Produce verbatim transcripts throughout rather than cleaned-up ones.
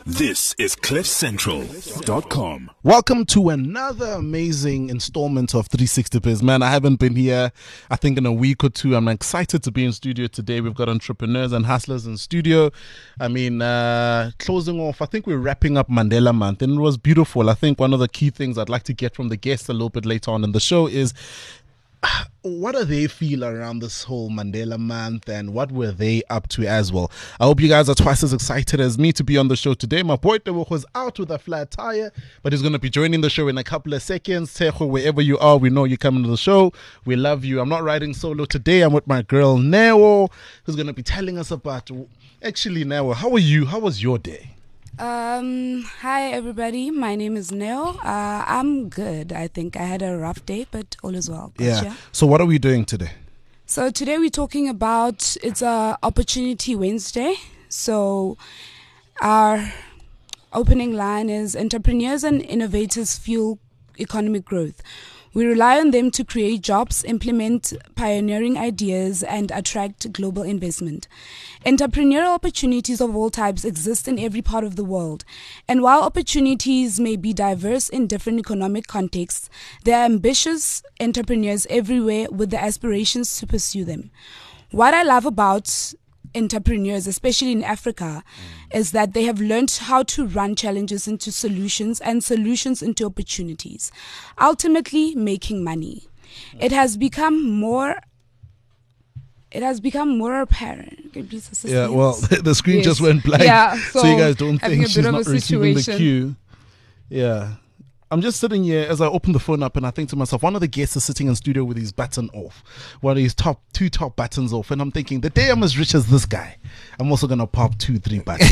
This is cliff central dot com. Welcome to another amazing installment of three sixty Biz. Man, I haven't been here, I think, in a week or two. I'm excited to be in studio today. We've got entrepreneurs and hustlers in studio. I mean, uh, closing off, I think we're wrapping up Mandela Month, and it was beautiful. I think one of the key things I'd like to get from the guests a little bit later on in the show is, what do they feel around this whole Mandela Month, and what were they up to as well? I hope you guys are twice as excited as me to be on the show today. My boy Tewo was out with a flat tire, but he's going to be joining the show in a couple of seconds. Tejo, wherever you are, we know you're coming to the show. We love you. I'm not riding solo today. I'm with my girl Neo, who's going to be telling us about... Actually, Neo, how are you? How was your day? Um, hi everybody, my name is Neo. Uh, I'm good. I think I had a rough day, but all is well. Yeah. yeah. So what are we doing today? So today we're talking about, it's a Opportunity Wednesday. So our opening line is, entrepreneurs and innovators fuel economic growth. We rely on them to create jobs, implement pioneering ideas, and attract global investment. Entrepreneurial opportunities of all types exist in every part of the world. And while opportunities may be diverse in different economic contexts, there are ambitious entrepreneurs everywhere with the aspirations to pursue them. What I love about entrepreneurs, especially in Africa, mm. is that they have learned how to run challenges into solutions and solutions into opportunities, ultimately making money. Mm. It has become more it has become more apparent. Can you please assist yeah, me? well, the screen yes. just went blank. Yeah, so, so you guys don't think she's not a receiving the cue. Yeah. I'm just sitting here as I open the phone up, and I think to myself, one of the guests is sitting in studio with his button off, one of his top two top buttons off, and I'm thinking, the day I'm as rich as this guy, I'm also gonna pop two, three buttons.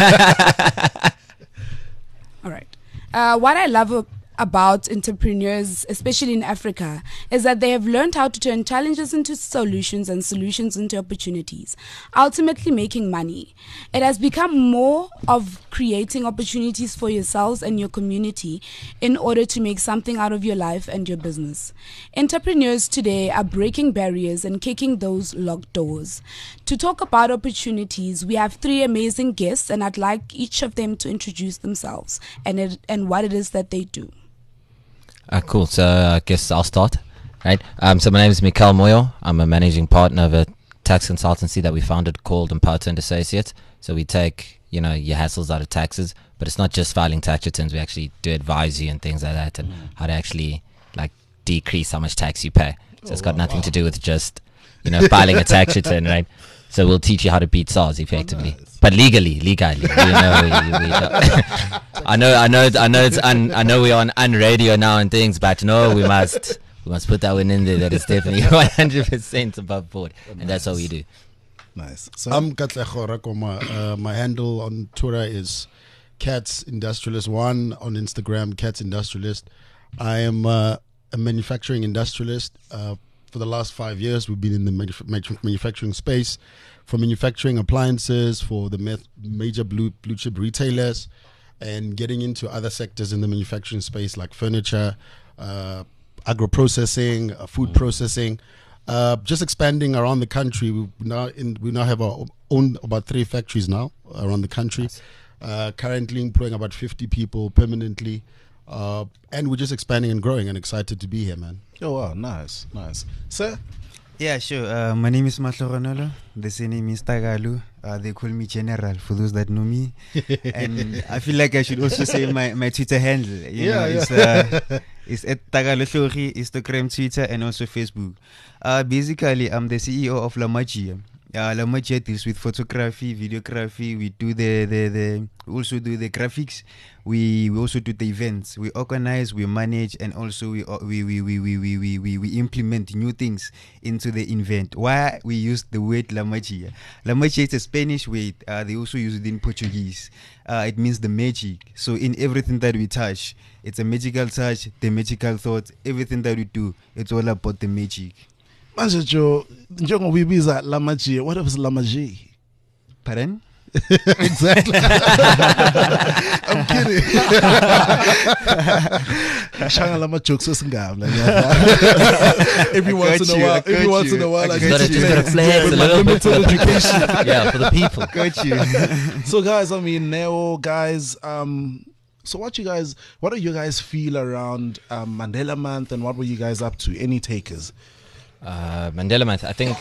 All right. Uh, what I love uh, about entrepreneurs, especially in Africa, is that they have learned how to turn challenges into solutions and solutions into opportunities, ultimately making money. It has become more of creating opportunities for yourselves and your community in order to make something out of your life and your business. Entrepreneurs today are breaking barriers and kicking those locked doors. To talk about opportunities, we have three amazing guests, and I'd like each of them to introduce themselves and it, and what it is that they do. Uh, cool. So I guess I'll start. Right. Um, so my name is Mikael Moyo. I'm a managing partner of a tax consultancy that we founded called Empower and Associates. So we take, you know, your hassles out of taxes, but it's not just filing tax returns. We actually do advise you and things like that, and mm. how to actually like decrease how much tax you pay. So oh, it's got wow, nothing wow. to do with just, you know, filing a tax return, right? So we'll teach you how to beat SARS effectively, oh, nice. But legally, legally. You know, we, we I know, I know, I know. It's un, I know we're on un radio now and things, but no, we must, we must put that one in there. That is definitely one hundred percent above board, oh, and nice. That's what we do. Nice. So I'm Katlejo Rakoma. Uh, my handle on Twitter is Cats Industrialist One. On Instagram, Cats Industrialist. I am uh, a manufacturing industrialist. Uh, For the last five years, we've been in the manuf- manufacturing space, for manufacturing appliances, for the ma- major blue blue chip retailers, and getting into other sectors in the manufacturing space like furniture, uh, agro processing, uh, food mm. processing. Uh, just expanding around the country. We now in, we now have our own about three factories now around the country. Nice. Uh, currently employing about fifty people permanently. Uh, and we're just expanding and growing, and excited to be here, man. Oh wow, nice, nice. Sir? Yeah, sure. Uh, my name is Mahloronolo. The surname is Tagalu. Uh, they call me General for those that know me. And I feel like I should also say my, my Twitter handle. You yeah, know, yeah. It's, uh, it's at Tagalu Instagram, Twitter, and also Facebook. Uh, basically, I'm the C E O of La Magia. Uh, La Magia deals with photography, videography. We do the, the, the we also do the graphics. We we also do the events. We organize, we manage, and also we we we we we we we, we implement new things into the event. Why we use the word La Magia? La Magia is a Spanish word. Uh, they also use it in Portuguese. Uh, it means the magic. So in everything that we touch, it's a magical touch, the magical thought. Everything that we do, it's all about the magic. Manje Joe, njengoba ibiza La Magia, what is La Magia? Pardon? Exactly. I'm kidding. Shangalama jokes is ngam. Every once got in a you, I while, got every once you, in a while, I I got get Gotta, to just gotta play flex with a my little bit. limited education. Yeah, for the people. Got you. So, guys, I mean, Neo, guys, um, so what you guys, what do you guys feel around um, Mandela Month, and what were you guys up to? Any takers? Uh, Mandela Month. I think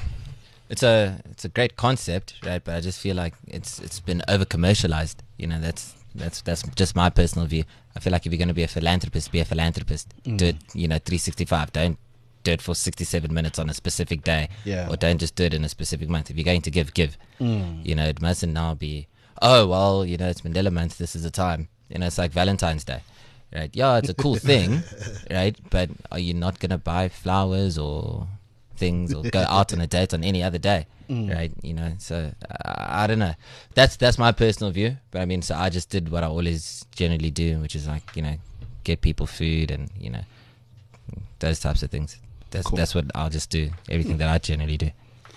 it's a it's a great concept, right? But I just feel like it's it's been over commercialized. You know, that's that's that's just my personal view. I feel like if you're going to be a philanthropist, be a philanthropist. Mm. Do it, you know, three sixty-five. Don't do it for sixty-seven minutes on a specific day, Yeah. or don't just do it in a specific month. If you're going to give, give. Mm. You know, it mustn't now be, oh well, you know, it's Mandela Month. This is the time. You know, it's like Valentine's Day. Right, yeah, it's a cool thing, right? But are you not gonna buy flowers or things or go out on a date on any other day, Mm. right? You know, so uh, I don't know. That's that's my personal view. But I mean, so I just did what I always generally do, which is like, you know, get people food and, you know, those types of things. That's Cool. that's what I'll just do. Everything that I generally do.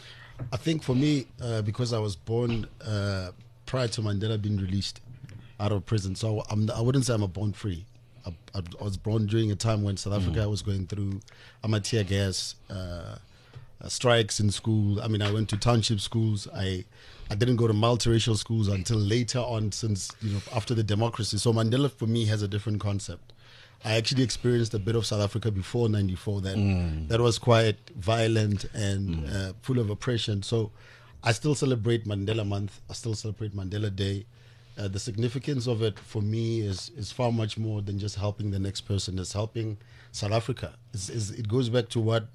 I think for me, uh, because I was born uh, prior to Mandela being released out of prison, so I'm, I wouldn't say I'm a born free. I, I, I was born during a time when South Africa was going through um, tear gas uh, uh, strikes in school. I mean, I went to township schools. I I didn't go to multiracial schools until later on, since, you know, after the democracy. So Mandela for me has a different concept. I actually experienced a bit of South Africa before ninety-four that Mm. that was quite violent and uh, full of oppression. So I still celebrate Mandela Month. I still celebrate Mandela Day. Uh, the significance of it for me is is far much more than just helping the next person. It's helping South Africa. It's, it's, it goes back to what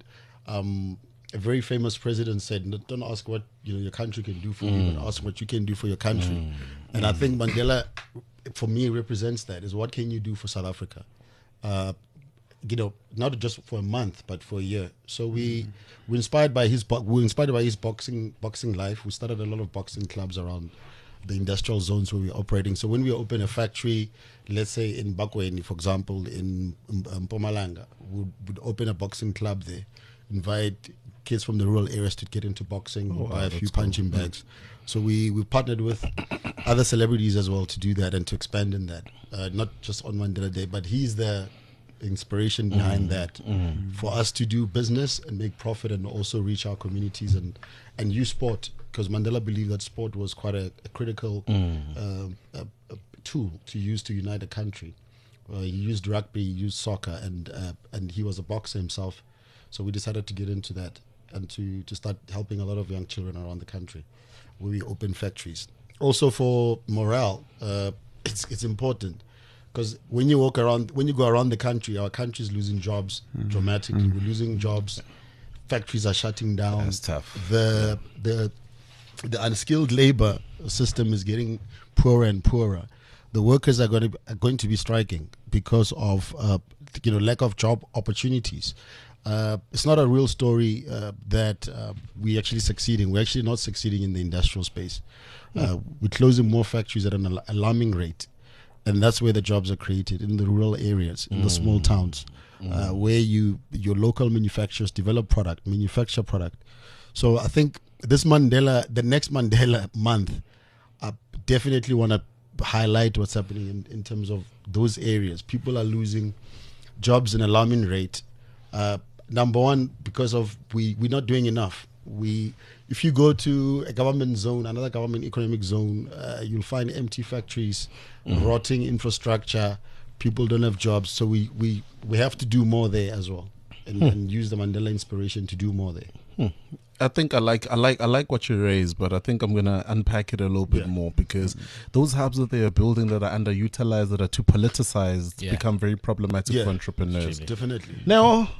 um, a very famous president said: "No, don't ask what, you know, your country can do for you, but ask what you can do for your country." And I think Mandela, for me, represents that. Is what can you do for South Africa? Uh, you know, not just for a month, but for a year. So we we inspired by his bo- we were inspired by his boxing boxing life. We started a lot of boxing clubs around the industrial zones where we're operating. So when we open a factory, let's say in Bakweni, for example, in um, Mpumalanga, we'd, we'd open a boxing club there, invite kids from the rural areas to get into boxing, Oh, wow, buy a few that's cool. punching bags. So we we partnered with other celebrities as well to do that and to expand in that, uh, not just on Mandela Day, but he's the inspiration behind that for us to do business and make profit and also reach our communities and and use sport, because Mandela believed that sport was quite a, a critical um, a, a tool to use to unite a country. Uh, he used rugby, he used soccer, and uh, and he was a boxer himself. So we decided to get into that and to to start helping a lot of young children around the country, where we open factories. Also for morale, uh, it's it's important. Because when you walk around, when you go around the country, our country is losing jobs dramatically. We're losing jobs. Factories are shutting down. That's tough. The the the unskilled labor system is getting poorer and poorer. The workers are going to be, are going to be striking because of uh, you know lack of job opportunities. Uh, it's not a real story uh, that uh, we're actually succeeding. We're actually not succeeding in the industrial space. Uh, we're closing more factories at an al- alarming rate. And that's where the jobs are created, in the rural areas, in the small towns, uh, where you your local manufacturers develop product, manufacture product. So I think this Mandela, the next Mandela month, I definitely want to highlight what's happening in, in terms of those areas. People are losing jobs in alarming rate. Uh, number one, because of we we're not doing enough. We, if you go to a government zone, another government economic zone, uh, you'll find empty factories, rotting infrastructure. People don't have jobs, so we, we, we have to do more there as well, and, and use the Mandela inspiration to do more there. I think I like I like I like what you raised, but I think I'm gonna unpack it a little bit Yeah. more, because those hubs that they are building that are underutilized, that are too politicized, Yeah. become very problematic Yeah. for entrepreneurs. Definitely. Now,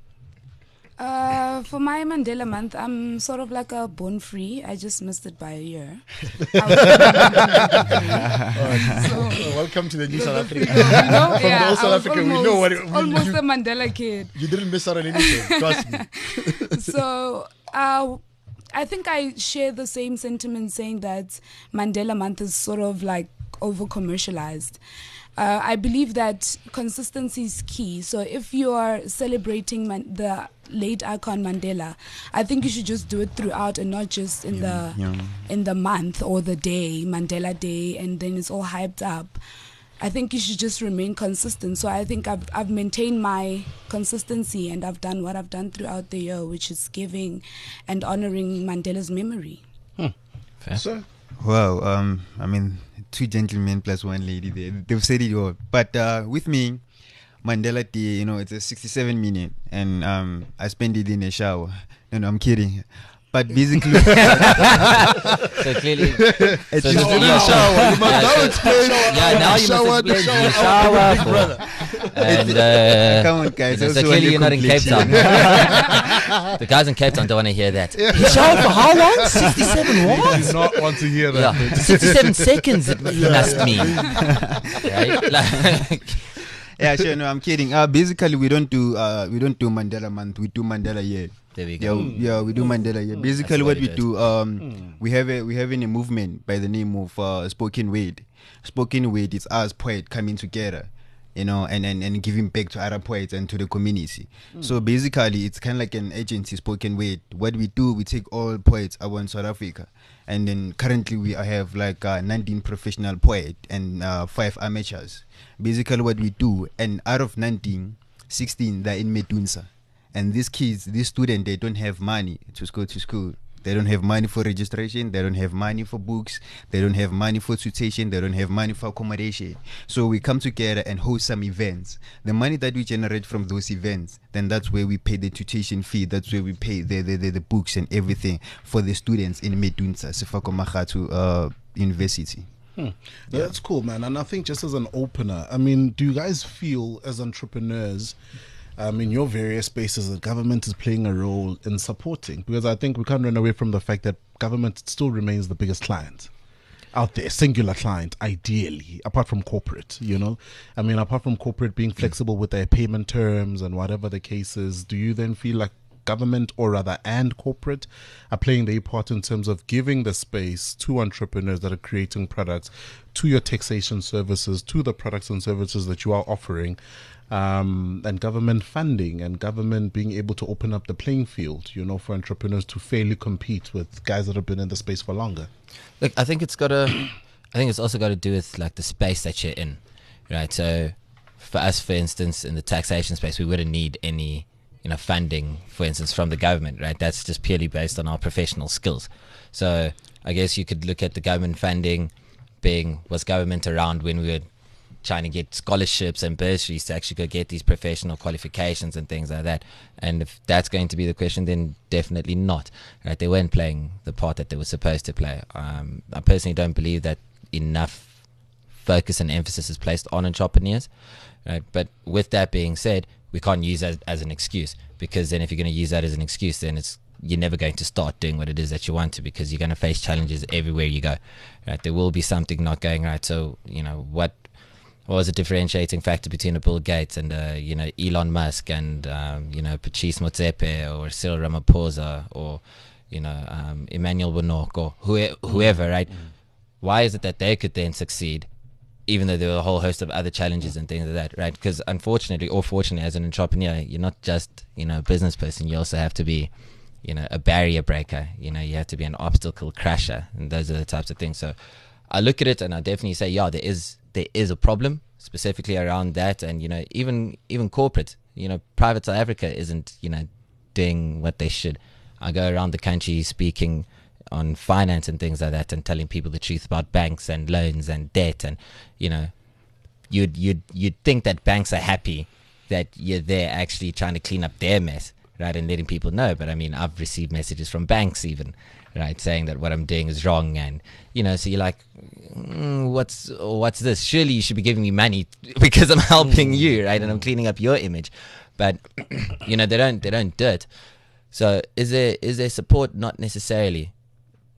Uh, for my Mandela month, I'm sort of like a born free. I just missed it by a year. Oh, welcome to the new South Africa. You know, From yeah, the old I South was Africa, we almost, know what it- we- almost you- a Mandela kid. You didn't miss out on anything, trust me. So uh, I think I share the same sentiment, saying that Mandela month is sort of like over commercialized. Uh, I believe that consistency is key. So if you are celebrating man- the late icon Mandela, I think you should just do it throughout and not just in the yeah. in the month or the day, Mandela Day, and then it's all hyped up. I think you should just remain consistent. So I think I've I've maintained my consistency, and I've done what I've done throughout the year, which is giving and honoring Mandela's memory. Hmm. Fair. So, Wow, um, I mean, two gentlemen plus one lady there. They've said it all. But uh, with me, Mandela Day, you know, it's a sixty-seven minute, and um, I spend it in a shower. No, no, I'm kidding. But basically, So clearly, it's so In the- a yeah, shower. You must yeah, now so- explain. yeah, now you Shower, must explain shower, the shower, shower big for- brother. and uh, Come on, guys. you know, so also clearly under you're not in Cape complexion. Town. The guys in Cape Town don't want to hear that. He showered for how long? sixty-seven I what? do not want to hear that. Yeah, sixty-seven seconds it must mean. Right? Like, Yeah, sure. No, I'm kidding. Uh, basically, we don't do uh, we don't do Mandela month. We do Mandela year. there we Yeah, go. yeah, we do Mandela year. Basically, That's what what we it do, um, we have a we have in a movement by the name of uh, Spoken Word. Spoken Word is us poets coming together, you know, and, and, and giving back to other poets and to the community. So basically, it's kind of like an agency, Spoken Word. What we do, we take all poets around South Africa, and then currently we have like uh, nineteen professional poets and uh, five amateurs. Basically, what we do, and out of nineteen, sixteen they're in Medunsa. And these kids, these students, they don't have money to go to school. They don't have money for registration. They don't have money for books. They don't have money for tuition. They don't have money for accommodation. So we come together and host some events. The money that we generate from those events, then that's where we pay the tuition fee. That's where we pay the the, the, the books and everything for the students in Medunsa, Sefako Makhatho uh, University. Hmm. Yeah, that's cool, man. And I think just as an opener, I mean, do you guys feel as entrepreneurs, um, in your various spaces, that government is playing a role in supporting? Because I think we can't run away from the fact that government still remains the biggest client out there, singular client, ideally, apart from corporate, you know? I mean, apart from corporate being flexible with their payment terms and whatever the case is, do you then feel like government, or rather and corporate, are playing their part in terms of giving the space to entrepreneurs that are creating products, to your taxation services, to the products and services that you are offering, um, and government funding and government being able to open up the playing field, you know, for entrepreneurs to fairly compete with guys that have been in the space for longer? Look, I think it's got to. I think it's also got to do with like the space that you're in, right? So, for us, for instance, in the taxation space, we wouldn't need any, you know, funding, for instance, from the government, right? That's just purely based on our professional skills. So, I guess you could look at the government funding being, was government around when we were trying to get scholarships and bursaries to actually go get these professional qualifications and things like that? And if that's going to be the question, then definitely not, right? They weren't playing the part that they were supposed to play. Um, I personally don't believe that enough focus and emphasis is placed on entrepreneurs, right? But with that being said, we can't use that as an excuse, because then if you're going to use that as an excuse, then it's you're never going to start doing what it is that you want to, because you're going to face challenges everywhere you go, right? There will be something not going right. So, you know, what what was a differentiating factor between a Bill Gates and uh, you know, Elon Musk and um, you know, Patrice Motsepe or Cyril Ramaphosa or, you know, um, Emmanuel Bonok or whoe- whoever, right? Mm. Why is it that they could then succeed, even though there were a whole host of other challenges and things like that, right? Because unfortunately, or fortunately, as an entrepreneur, you're not just, you know, a business person. You also have to be, you know, a barrier breaker. You know, you have to be an obstacle crasher, and those are the types of things. So I look at it and I definitely say, yeah, there is there is a problem specifically around that. And, you know, even even corporate, you know, private South Africa isn't, you know, doing what they should. I go around the country speaking on finance and things like that and telling people the truth about banks and loans and debt, and, you know, you'd you'd you'd think that banks are happy that you're there actually trying to clean up their mess, right, and letting people know. But I mean, I've received messages from banks even, right, saying that what I'm doing is wrong, and, you know, so you're like, mm, what's what's this? Surely you should be giving me money because I'm helping you, right, and I'm cleaning up your image. But you know, they don't they don't do it. So is there is there support? Not necessarily, but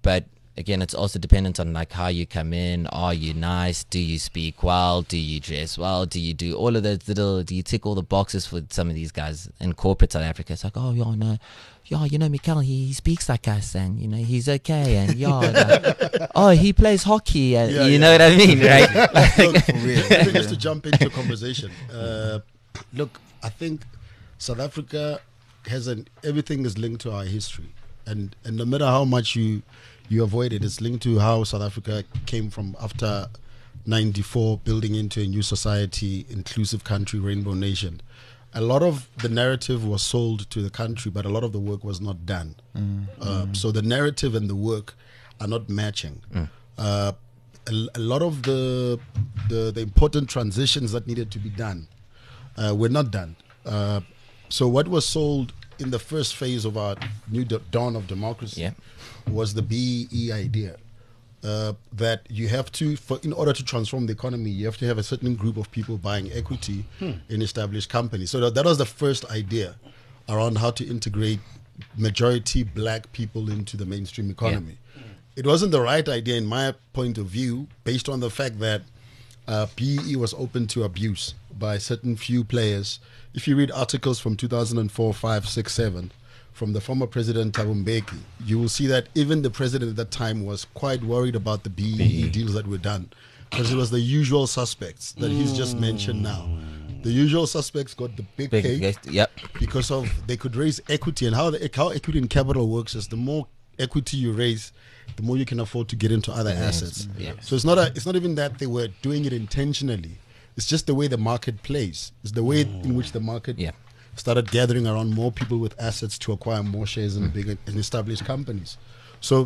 again, it's also dependent on like how you come in. Are you nice? Do you speak well? Do you dress well? Do you do all of those little? Do you tick all the boxes for some of these guys in corporate South Africa? It's like, oh, yeah, no, yeah, you know, Mikel, he, he speaks like us, and you know, he's okay, and yeah, like, oh, he plays hockey, and Yeah, you yeah. know what I mean, right? Look, I think just to jump into conversation. Uh, look, I think South Africa has an everything is linked to our history, and and no matter how much you you avoid it, it's linked to how South Africa came from after ninety-four, building into a new society, inclusive country, rainbow nation. A lot of the narrative was sold to the country, but a lot of the work was not done. Mm. Uh, so the narrative and the work are not matching. Mm. Uh, a, a lot of the, the the important transitions that needed to be done uh, were not done. Uh, so what was sold in the first phase of our new da- dawn of democracy Yeah. was the B E E idea. Uh, that you have to, for in order to transform the economy, you have to have a certain group of people buying equity Hmm. in established companies. So that, that was the first idea around how to integrate majority black people into the mainstream economy. It wasn't the right idea in my point of view, based on the fact that uh, B E E was open to abuse by certain few players. If you read articles from two thousand four, five, six, seven, from the former president Thabo Mbeki, you will see that even the president at that time was quite worried about the B E E deals that were done, because it was the usual suspects that he's just mentioned now. The usual suspects got the big, Big, cake yep. because of they could raise equity, and how the how equity in capital works is the more equity you raise, the more you can afford to get into other assets. Yeah. So it's not a, it's not even that they were doing it intentionally. It's just the way the market plays. It's the way in which the market Yeah. started gathering around more people with assets to acquire more shares in big and established companies. So,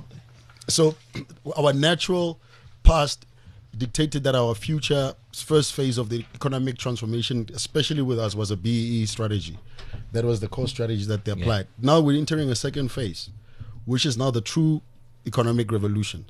so our natural past dictated that our future first phase of the economic transformation, especially with us, was a B E E strategy. That was the core strategy that they applied. Now we're entering a second phase, which is now the true economic revolution,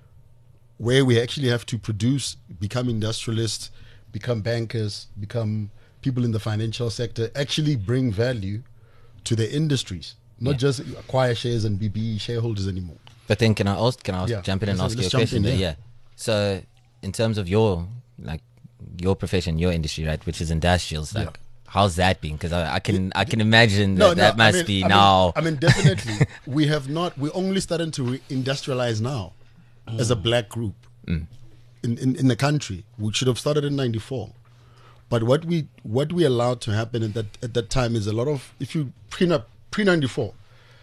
where we actually have to produce, become industrialists, become bankers, become people in the financial sector, actually bring value to the industries, not Yeah. just acquire shares and be B E shareholders anymore. But then can I ask, can I ask, Yeah. jump in and Let's- ask you a let's jump question? in, there? yeah. Yeah. So in terms of your like your profession, your industry, right, which is industrials, like Yeah. how's that been? Because I, I can I can imagine that No, no, that must I mean, be I mean- now. I mean, definitely, we have not. We're only starting to re- industrialize now, as a black group Mm. in, in in the country. We should have started in ninety-four, but what we what we allowed to happen at that at that time is a lot of, if you pre pre ninety-four,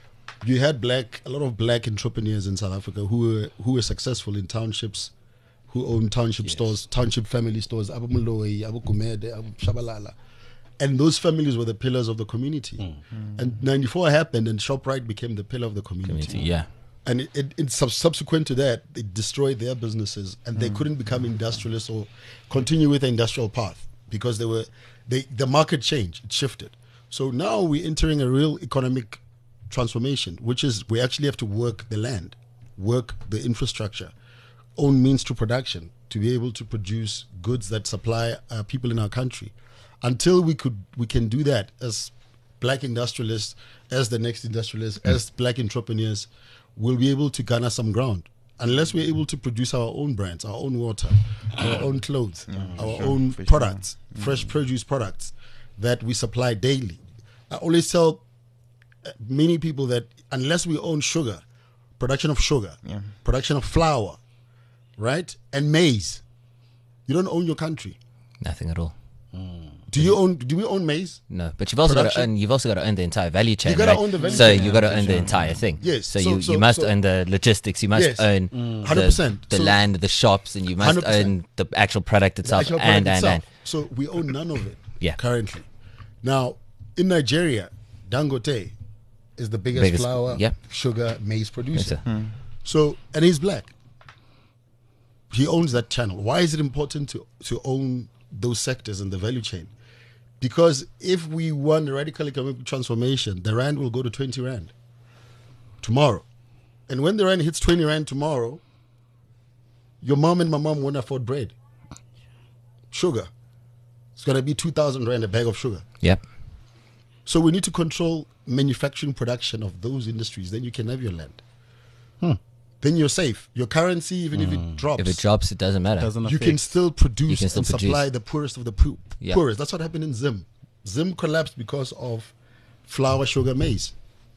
you had black a lot of black entrepreneurs in South Africa who were who were successful in townships, who owned township stores, township family stores, Abu Moloi, Abu Kumede, Abu Shabalala. And those families were the pillars of the community. And ninety-four happened, and ShopRite became the pillar of the community. Community, yeah. And it, it, it sub- subsequent to that, it destroyed their businesses, and they couldn't become industrialists or continue with the industrial path because they were they the market changed, it shifted. So now we're entering a real economic transformation, which is we actually have to work the land, work the infrastructure, own means to production to be able to produce goods that supply uh, people in our country. Until we could we can do that as black industrialists, as the next industrialists, as black entrepreneurs, we'll be able to garner some ground. Unless we're able to produce our own brands, our own water, our own clothes, our sure, own for sure. products, fresh produce products that we supply daily. I always tell uh, many people that unless we own sugar, production of sugar, Yeah. production of flour, right, and maize, you don't own your country. Nothing at all. Do you own? Do we own maize? No, but you've also got to Production? own. You've also got to own the entire value chain. gotta right? own the value so chain. you got to own the entire thing. Yes, So, so- you, so- you must so- own the logistics. You must Yes. own one the, hundred percent. the So- land, the shops, and you must one hundred percent. own the actual product itself. Actual and product and itself. and. So we own none of it. Yeah. Currently, now in Nigeria, Dangote is the biggest, Biggest- flour, yeah. sugar, maize producer. Yes, sir. So, and he's black. He owns that channel. Why is it important to to own those sectors in the value chain? Because if we want a radical economic transformation, the rand will go to twenty rand tomorrow. And when the rand hits twenty rand tomorrow, your mom and my mom won't afford bread. Sugar. It's going to be two thousand rand a bag of sugar. Yep. So we need to control manufacturing production of those industries. Then you can have your land. then you're safe. Your currency, even if it drops, If it drops, it doesn't matter. Doesn't you affect. can still produce You can still and supply produce. the poorest of the pu- Yeah. poorest. That's what happened in Zim. Zim collapsed because of flour, sugar, maize.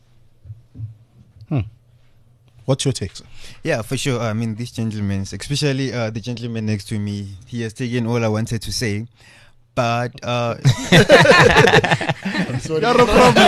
What's your take, sir? Yeah, for sure. I mean, these gentlemen, especially uh, the gentleman next to me, he has taken all I wanted to say. But uh, I'm sorry. Not a problem.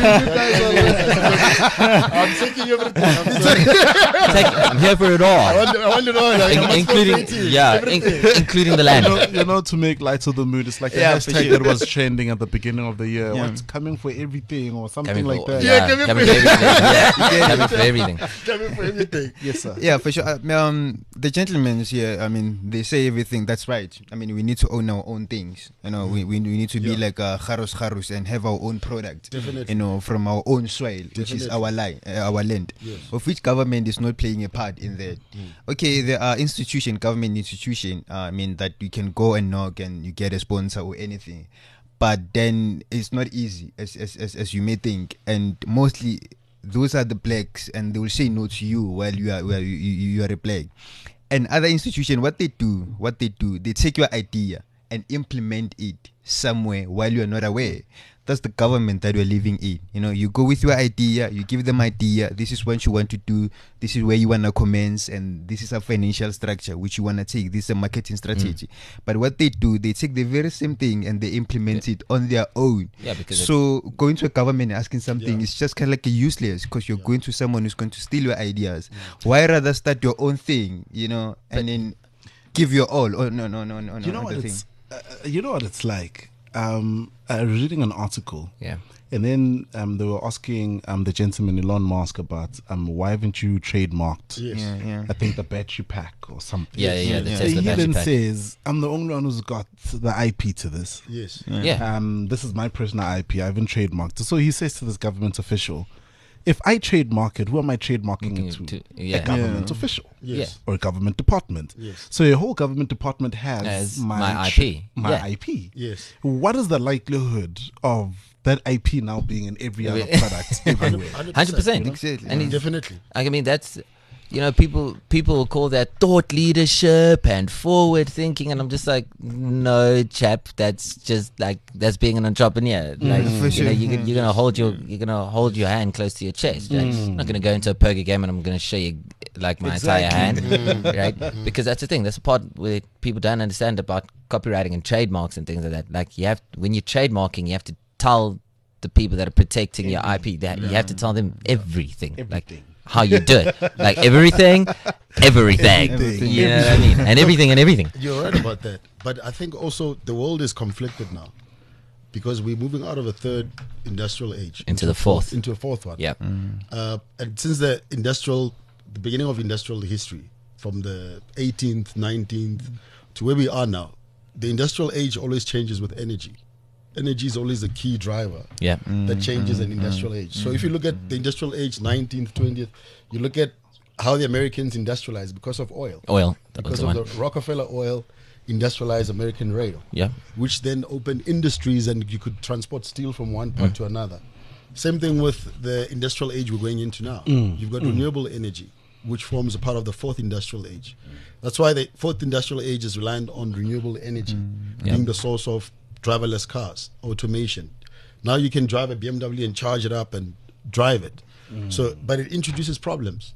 I'm taking everything. I'm sorry. Take- I'm here for it I all, want, I want to know. Like, In- I'm including yeah, in- including the You land. know, you know, to make light of the mood, it's like the Yeah, for hashtag sure. that was trending at the beginning of the year. Yeah. What's coming for everything or something Coming like for, that? yeah, Yeah, coming coming for- for everything. Yeah, coming for everything. Coming for everything. Yes, sir. yeah, for sure. Uh, um, the gentlemen here, I mean, they say everything. That's right. I mean, we need to own our own things. You know, we, we, we need to be Yeah. like uh, Kharos Kharos and have our own product. Definitely. You know, from our own soil, which is Definitely. our li- uh, our land. Yes. Of which government is not playing a part in that. Okay, there are institution, government institution. Uh, I mean that you can go and knock and you get a sponsor or anything, but then it's not easy as as as, as you may think, and mostly those are the blacks, and they will say no to you while you are while you, you, you are a black. And other institution, what they do, what they do, they take your idea and implement it somewhere while you are not aware. That's the government that we're living in. You know, you go with your idea, you give them idea. This is what you want to do. This is where you want to commence, and this is a financial structure which you want to take. This is a marketing strategy. But what they do, they take the very same thing and they implement it on their own. Yeah, because so going to a government and asking something Yeah. is just kind of like a useless, because you're going to someone who's going to steal your ideas. Why rather start your own thing, you know, and then give your all? Oh no no no no no. You know not what the it's thing. uh, you know what it's like. Um, I was reading an article, Yeah. and then um, they were asking um the gentleman Elon Musk about um why haven't you trademarked? Yes. Yeah yeah. I think the battery pack or something. Yeah, yeah, yeah. The Yeah. So Tesla he battery then pack. says, "I'm the only one who's got the I P to this. Yes. Yeah. Um, this is my personal I P. I haven't trademarked it." So he says to this government official, "If I trademark it, who am I trademarking it to? To- yeah. A government Yeah. official." Yes. Or a government department. Yes. So your whole government department has Has my, my I tra- P. My Yeah. I P. Yes. What is the likelihood of that I P now being in every other Yeah. product everywhere? Hundred percent. Exactly. And he's- Definitely. I mean, that's, you know, people people will call that thought leadership and forward thinking, and I'm just like, no, chap, that's just like that's being an entrepreneur. Like, for you sure. know, you're, Yeah. gonna- you're gonna hold your you're gonna hold your hand close to your chest. Like, I'm not gonna go into a poker game and I'm gonna show you like my entire hand, right? Because that's the thing. That's the part where people don't understand about copywriting and trademarks and things like that. Like, you have when you're trademarking, you have to tell the people that are protecting your I P that you have to tell them everything, like Everything. how you do it, like everything, everything. Everything. You know what I mean? And everything and everything. You're right about that. But I think also the world is conflicted now because we're moving out of a third industrial age Into the a fourth. into a fourth one. Yep. Uh, and since the industrial, the beginning of industrial history, from the eighteenth, nineteenth to where we are now, the industrial age always changes with energy. Energy is always the key driver Yeah. that changes an industrial age. So if you look at the industrial age, nineteenth, twentieth, you look at how the Americans industrialized because of oil. Oil. That was Because the of one. the Rockefeller oil industrialized American rail, Yeah. which then opened industries and you could transport steel from one part to another. Same thing with the industrial age we're going into now. You've got renewable energy, which forms a part of the fourth industrial age. That's why the fourth industrial age is reliant on renewable energy Yeah. being the source of driverless cars, automation. Now you can drive a B M W and charge it up and drive it. So, but it introduces problems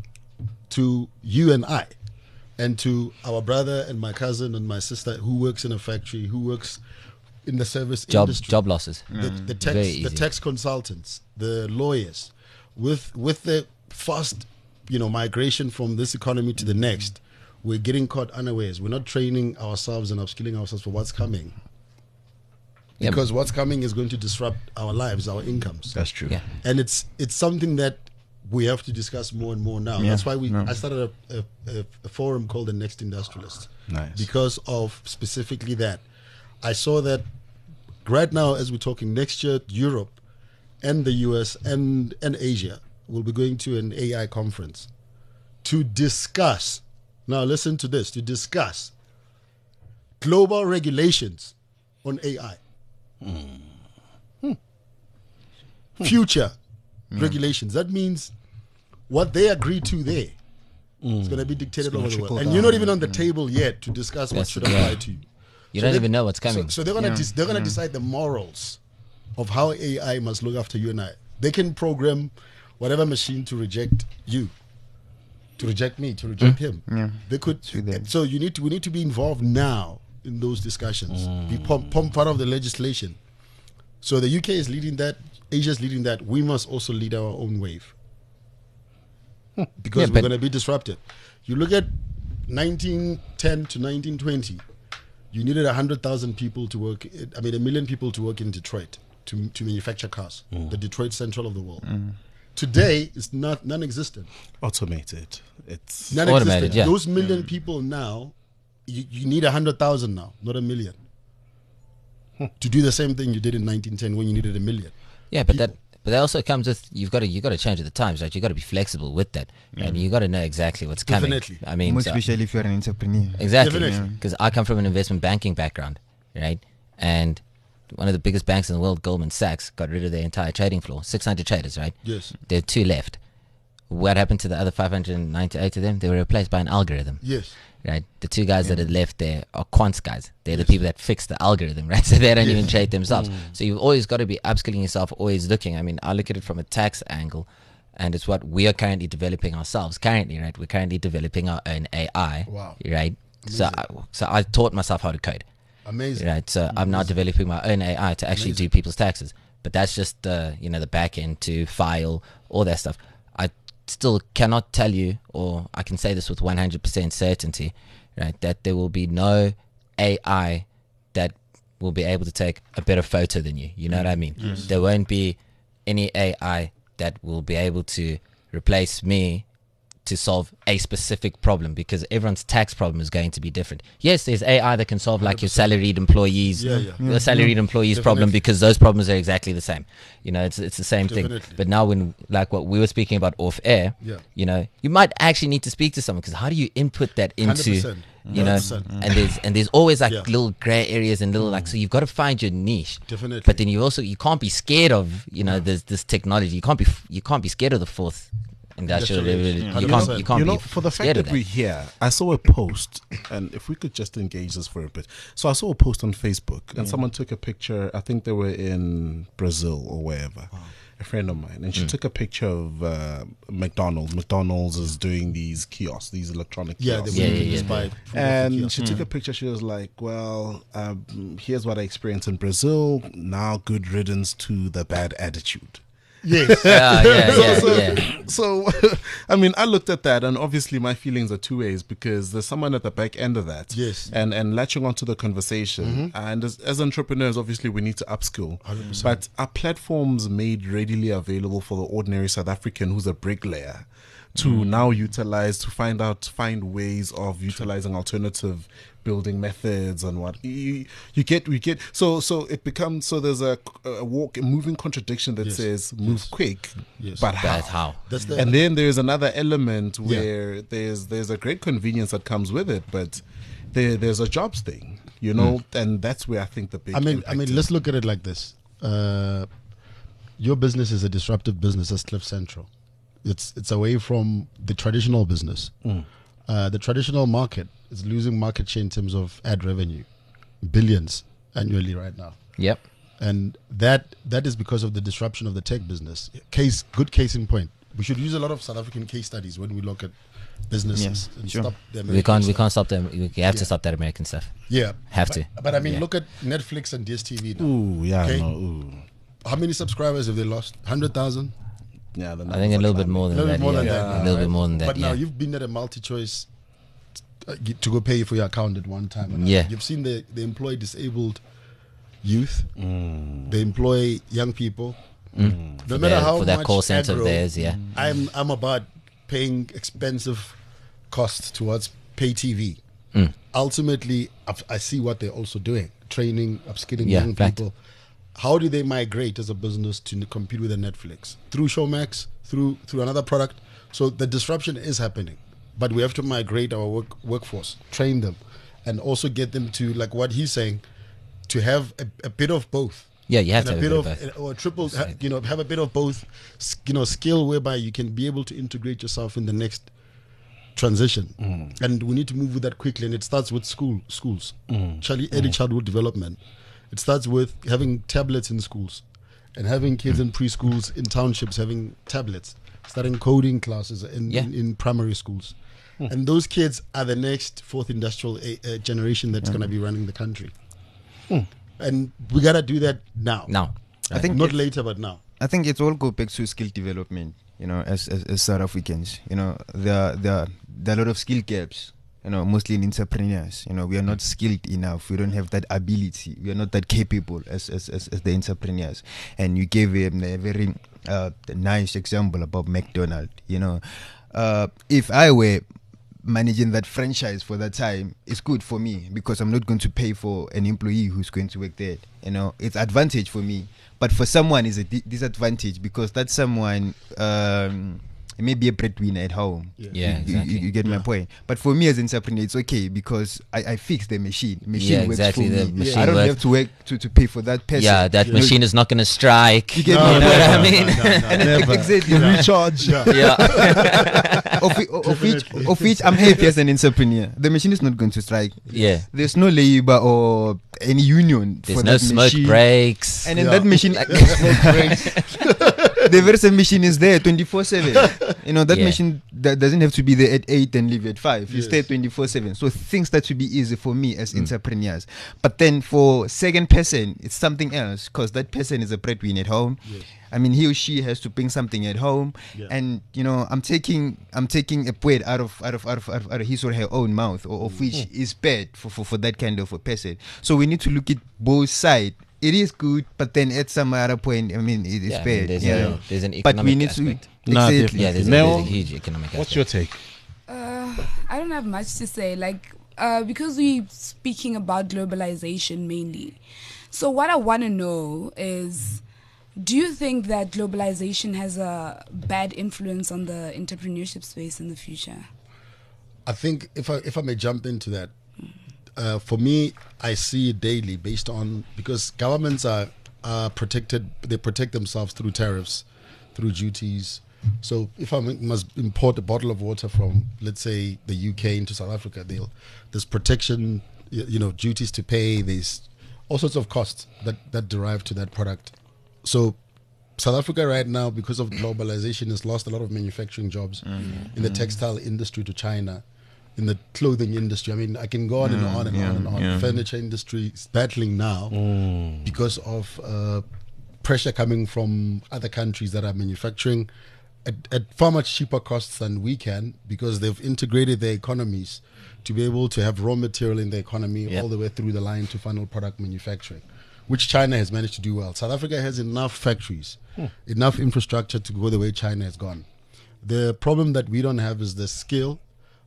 to you and I, and to our brother and my cousin and my sister who works in a factory, who works in the service Job industry. job losses. The, the tax, Very the easy. tax consultants, the lawyers, with with the fast, you know, migration from this economy to the next, we're getting caught unawares. We're not training ourselves and upskilling ourselves for what's coming. Yeah. Because what's coming is going to disrupt our lives, our incomes. That's true. Yeah. And it's it's something that we have to discuss more and more now. Yeah. That's why we Yeah. I started a, a, a, a forum called the Next Industrialist. Nice. Because of specifically that. I saw that right now as we're talking, next year Europe and the U S and, and Asia will be going to an A I conference to discuss, now listen to this, to discuss global regulations on A I. Hmm. Future regulations. That means what they agree to there It's going to be dictated gonna over the world. trickle And down. you're not even on the table yet to discuss what Yes, should yeah. apply to you. You So don't they- even know what's So, coming. so they're gonna Yeah. dis- they're gonna decide the morals of how A I must look after you and I. They can program whatever machine to reject you, to reject me, to reject him. Yeah. They could. Through them. So you need to. We need to be involved now in those discussions. Be pom- pom- part of the legislation. So the U K is leading that. Asia is leading that. We must also lead our own wave because Yeah, we're but- going to be disrupted. You look at nineteen ten to nineteen twenty. You needed one hundred thousand people to work, I mean, a million people to work in Detroit to, to manufacture cars, the Detroit Central of the world. Today, it's not non-existent. Automated. It's Non-existent. Automated, yeah. Those million people now, you, you need one hundred thousand now, not a million. To do the same thing you did in nineteen ten when you needed a million. Yeah, but people. that but that also comes with you've got to you got to change with the times, right? You got to be flexible with that, and you got to know exactly what's coming. Definitely. I mean, Most so- especially if you're an entrepreneur. exactly, Definitely. because I come from an investment banking background, right? And one of the biggest banks in the world, Goldman Sachs, got rid of their entire trading floor, six hundred traders, right? Yes. There are two left. What happened to the other five hundred ninety-eight of them? They were replaced by an algorithm. Yes. Right, the two guys that are left there are quants guys. They're the people that fix the algorithm, right? So they don't even trade themselves. So you've always got to be upskilling yourself, always looking. I mean, I look at it from a tax angle, and it's what we are currently developing ourselves. Currently, right, we're currently developing our own A I. Wow. Right. So, I, so I taught myself how to code. Amazing. Right. So I'm now developing my own A I to actually do people's taxes. But that's just the you know the back end to file all that stuff. I still cannot tell you, or I can say this with one hundred percent certainty, right, that there will be no A I that will be able to take a better photo than you. You know what I mean? There won't be any A I that will be able to replace me to solve a specific problem, because everyone's tax problem is going to be different. Yes, there's A I that can solve like your salaried employees, Yeah, yeah. your salaried employees problem, Definitely. because those problems are exactly the same. You know, it's it's the same thing. Definitely. But now when, like what we were speaking about off air, Yeah. you know, you might actually need to speak to someone, because how do you input that into, one hundred percent. you know, one hundred percent. and there's and there's always like Yeah. little gray areas and little like, so you've got to find your niche. Definitely. But then you also you can't be scared of you know this this technology. You can't be f- you can't be scared of the fourth industrial Industrial revolution. age. You can't Yeah. you can't you be know, f- for the scared fact of that that. we're here, I saw a post, and if we could just engage this for a bit. So I saw a post on Facebook, and someone took a picture. I think they were in Brazil or wherever. A friend of mine, and she took a picture of uh, McDonald's. McDonald's is doing these kiosks, these electronic Yeah, they kiosks. will Yeah, yeah, just yeah. buy food off the And kiosk. she took a picture. She was like, "Well, um, here's what I experienced in Brazil. Now, good riddance to the bad attitude." Yes. Yeah, yeah, yeah, so, yeah. so, I mean, I looked at that, and obviously, my feelings are two ways, because there's someone at the back end of that, Yes. and and latching onto the conversation. And as, as entrepreneurs, obviously, we need to upskill. one hundred percent. But are platforms made readily available for the ordinary South African who's a bricklayer to now utilize, to find out, find ways of utilizing alternative building methods and what you, you get we get so so it becomes so there's a, a walk a moving contradiction that Yes. says move quick, Yes. but how? That's how. That's the And then there's another element where there's there's a great convenience that comes with it, but there there's a jobs thing, you know, and that's where I think the big. I mean, I impact mean, is. let's look at it like this. Uh, your business is a disruptive business as Cliff Central. It's it's away from the traditional business. Uh, the traditional market is losing market share in terms of ad revenue, billions annually right now, Yep. and that that is because of the disruption of the tech business. Case good case in point. We should use a lot of South African case studies when we look at businesses Yeah, and sure. stop the We American can't we stuff. can't stop them. We have to Yeah. stop that American stuff. Yeah, Have but, to. But I mean, Yeah. look at Netflix and D S T V now. Ooh, yeah, Okay. no, ooh, How many subscribers have they lost? Hundred thousand. yeah. The I think a little bit more A than little that. bit more yeah. than that. A now, little right? bit more than that. But yeah. now you've been at a multi-choice uh, get- to go pay for your account at one time. And Yeah. You've seen the they employ disabled youth. Mm. They employ young people. Mm. No For matter their- how for that much call center of aggro, theirs, yeah. I'm I'm about paying expensive costs towards pay T V. Mm. Ultimately, I've- I see what they're also doing: training, upskilling Yeah, young fact. people. How do they migrate as a business to n- compete with a Netflix through Showmax, through through another product? So the disruption is happening, but we have to migrate our work, workforce, train them, and also get them to, like what he's saying, to have a, a bit of both. Yeah, you have And to a have bit a bit of of both. or a triple, ha- you know, have a bit of both, s- you know, skill whereby you can be able to integrate yourself in the next transition, and we need to move with that quickly. And it starts with school, schools, Charlie, early childhood development. It starts with having tablets in schools, and having kids in preschools in townships having tablets, starting coding classes in Yeah. in, in primary schools, and those kids are the next fourth industrial uh, uh, generation that's going to be running the country. And we gotta do that now. Now, I think not it's- later, but now. I think it's all go back to skill development. You know, as as, as South Africans, you know, there there there are a lot of skill gaps. You know, mostly in entrepreneurs. You know, we are not skilled enough. We don't have that ability. We are not that capable as as as, as the entrepreneurs. And you gave um, a very uh, nice example about McDonald's. You know, uh, if I were managing that franchise for that time, it's good for me because I'm not going to pay for an employee who's going to work there. You know, it's advantage for me, but for someone it's a di- disadvantage because that someone um, may be a breadwinner at home. Yeah. Yeah, you, exactly. you, you get my point. But for me as an entrepreneur, it's okay because I, I fix the machine. Machine Yeah, works exactly, for the me. machine I don't works. have to work to, to pay for that person. yeah, that You know, machine is not going to strike. You get No, me? no, You know what no, I mean? no, no, no, And never. exactly. Recharge. yeah, of, whi- of which of which I'm happy as an entrepreneur. The machine is not going to strike. yeah. There's no labor or any union There's for no that smoke machine. breaks. And in Yeah. that machine, the very machine is there twenty-four seven. You know, that Yeah. machine that doesn't have to be there at eight and leave at five. You Yes. stay twenty-four seven. So things start to be easy for me as Mm. entrepreneurs. But then for second person, it's something else because that person is a breadwinner at home. Yes. I mean, he or she has to bring something at home, Yeah. and you know, I'm taking I'm taking a bread out of out of out of, out of, out of his or her own mouth, or of which is bad for, for, for that kind of a person. So we need to look at both sides. It is good, but then at some other point, I mean, it is Yeah, I bad. mean, there's, yeah. a, there's an But economic we need aspect. to Nah, exactly. definitely. Yeah, there's, a, Nell, there's a huge economic What's aspect. your take? Uh, I don't have much to say. Like, uh, because we're speaking about globalization mainly. So what I want to know is, do you think that globalization has a bad influence on the entrepreneurship space in the future? I think if I if I may jump into that, uh, for me, I see it daily based on because governments are are protected. They protect themselves through tariffs, through duties. So if I m- must import a bottle of water from, let's say, the U K into South Africa, they'll, there's protection, y- you know, duties to pay. There's all sorts of costs that that derive to that product. So South Africa right now, because of globalization, has lost a lot of manufacturing jobs in the textile industry to China, in the clothing industry. I mean, I can go on and on and yeah, on and on. yeah. Furniture industry is battling now because of uh, pressure coming from other countries that are manufacturing at, at far much cheaper costs than we can, because they've integrated their economies to be able to have raw material in the economy Yep. all the way through the line to final product manufacturing, which China has managed to do well. South Africa has enough factories, enough infrastructure to go the way China has gone. The problem that we don't have is the skill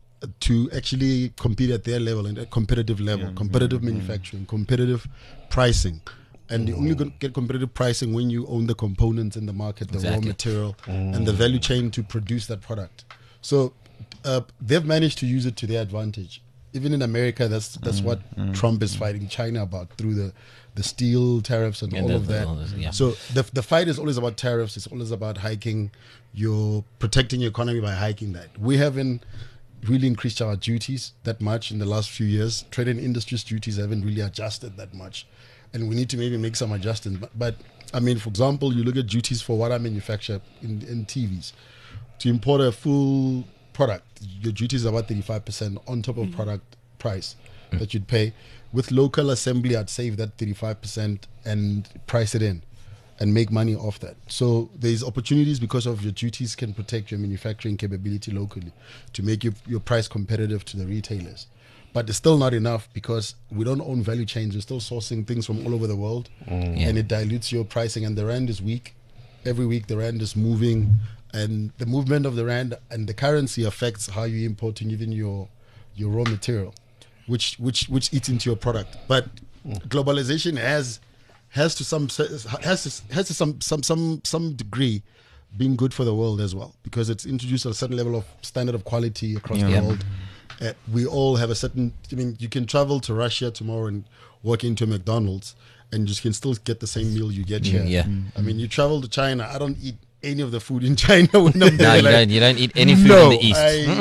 to actually compete at their level and at competitive level, competitive manufacturing, competitive pricing. And you only gonna get competitive pricing when you own the components in the market, the raw Exactly. material, and the value chain to produce that product. So uh, they've managed to use it to their advantage. Even in America, that's that's what Trump is fighting China about through the, the steel tariffs and Yeah, all the- of the- that. all this, yeah. So the the fight is always about tariffs. It's always about hiking your protecting your economy by hiking that. We haven't really increased our duties that much in the last few years. Trade and industries duties haven't really adjusted that much, and we need to maybe make some adjustments. But, but I mean, for example, you look at duties for what I manufacture in, in T Vs. To import a full product, your duty is about thirty-five percent on top of product price that you'd pay. With local assembly, I'd save that thirty-five percent and price it in and make money off that. So there's opportunities because of your duties can protect your manufacturing capability locally to make your, your price competitive to the retailers. But it's still not enough because we don't own value chains. We're still sourcing things from all over the world, Yeah. and it dilutes your pricing, and the rand is weak. Every week the rand is moving, and the movement of the rand and the currency affects how you're importing even your your raw material, which which which eats into your product. But globalization has has to some has to, has to some some some some degree been good for the world as well, because it's introduced a certain level of standard of quality across Yeah. the Yeah. world. Uh, we all have a certain. I mean, you can travel to Russia tomorrow and walk into a McDonald's, and you can still get the same meal you get here. Yeah. I mean, you travel to China. I don't eat any of the food in China when I'm No, there. you like, don't. You don't eat any food no, in the east. I,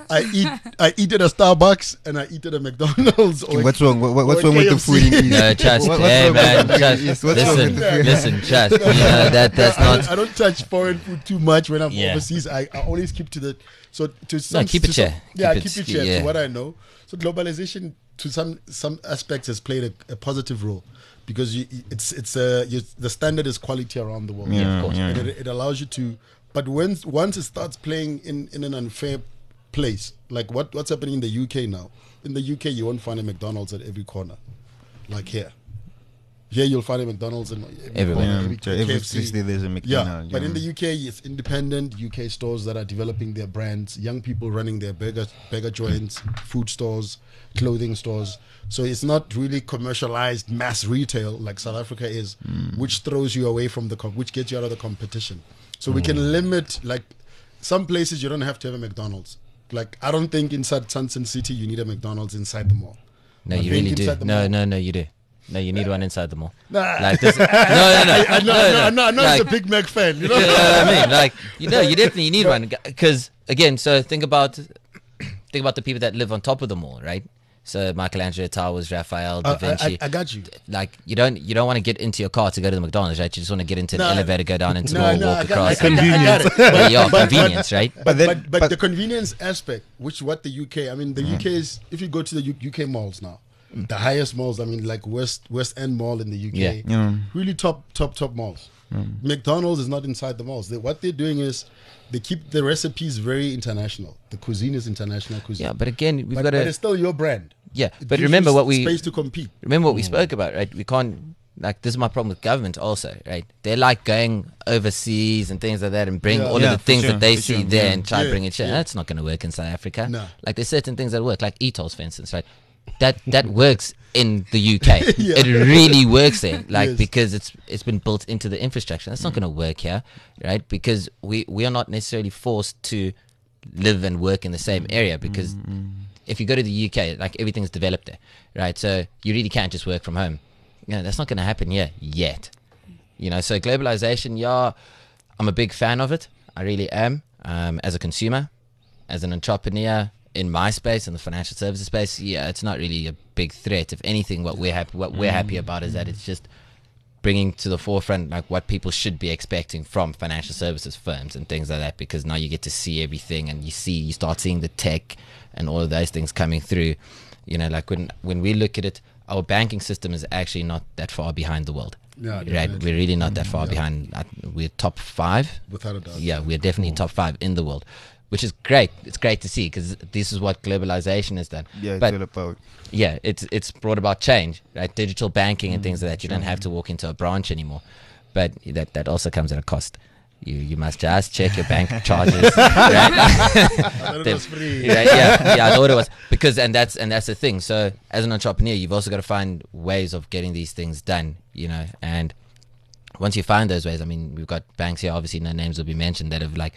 I eat I eat at a Starbucks and I eat at a McDonald's. Or What's wrong? What, what's or wrong with the K F C. food in East? No, trust. What- what's Hey wrong with man, the food in trust. East? What's wrong Listen, with the food? listen, trust. You know that that's I, not. don't, I don't touch foreign food too much when I'm Yeah. overseas. I, I always keep to the so to some keep it to some- here. Yeah, Keep keep it- it here yeah. to what I know. So globalization to some some aspects has played a, a positive role because you, it's it's a you, the standard is quality around the world. Yeah, of course. yeah. And it, it allows you to. But when once it starts playing in, in an unfair place, like what what's happening in the U K now. In the U K, you won't find a McDonald's at every corner, like here. Here you'll find a McDonald's in every Everywhere. corner, Yeah, every so every K F C. Tuesday there's a Yeah, McDonald's. but in the U K, it's independent U K stores that are developing their brands, young people running their burger burger joints, food stores, clothing stores. So it's not really commercialized mass retail like South Africa is, which throws you away from the com- which gets you out of the competition. So we can limit, like some places you don't have to have a McDonald's. Like I don't think inside Sunset City you need a McDonald's inside the mall. No, I you think really do. inside the No, mall- no, no, you do. No, you need one inside the mall. Nah. Like this. No, no, no. I know, no, I know, no. I know, I know Like, he's a Big Mac fan, you know. you know what I mean? Like, you know, you definitely need one because again, so think about think about the people that live on top of the mall, right? So Michelangelo Towers, Raphael, Da Uh, I, Vinci. I, I got you. Like you don't you don't want to get into your car to go to the McDonald's, right? You just want to get into the No, elevator, go down into the No, mall, no, walk I got, across. I, got- I got it. Well, yeah, But- but- convenience, right? But, But then- but, but, but- the convenience aspect, which what the U K, I mean, the U K is, if you go to the U- UK malls now, the highest malls, I mean, like West West End Mall in the U K, Yeah. Yeah. really top, top, top malls. McDonald's is not inside the malls. They, what they're doing is they keep the recipes very international. The cuisine is international cuisine. Yeah, but again, we've but, got but to it's still your brand. yeah. It But gives remember you what we space to compete. remember what we spoke about, right? We can't like this is my problem with government also, right? They're like going overseas and things like that and bring Yeah. all Yeah, of the for things sure, that they for see sure, there yeah. and try Yeah, to bring it shit. yeah. That's not going to work in South Africa. No. Like there's certain things that work, like e-tolls, for instance, right? That that works in the U K. Yeah. It really works there, like Yes. because it's it's been built into the infrastructure. That's not going to work here, right? Because we we are not necessarily forced to live and work in the same area because if you go to the U K, like everything's developed there, right? So you really can't just work from home. You know, that's not going to happen here yet. You know, so globalization, yeah, I'm a big fan of it. I really am. Um, as a consumer, as an entrepreneur in my space, in the financial services space, yeah, it's not really a big threat. If anything, what we're happy, what we're happy about is that it's just bringing to the forefront like what people should be expecting from financial services firms and things like that, because now you get to see everything and you see you start seeing the tech and all of those things coming through. You know, like when when we look at it, our banking system is actually not that far behind the world. Yeah, Right, definitely. we're really not that far behind. I- We're top five. Without a doubt. Yeah, we're definitely top five in the world, which is great. It's great to see because this is what globalization has done. Yeah, it's but all about. yeah, it's it's brought about change, right? Digital banking and things like that. You don't have to walk into a branch anymore, but that that also comes at a cost. You you must just check your bank charges. Right? That They- was free. Right, yeah, yeah, I thought it was because, and that's and that's the thing. So, as an entrepreneur, you've also got to find ways of getting these things done, you know. And once you find those ways, I mean, we've got banks here. Obviously, no names will be mentioned that have like